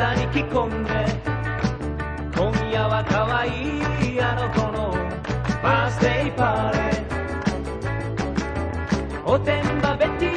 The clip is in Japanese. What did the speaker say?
朝に着込んで、今夜は可愛いあの子のバースデーパーティー。おてんばベティ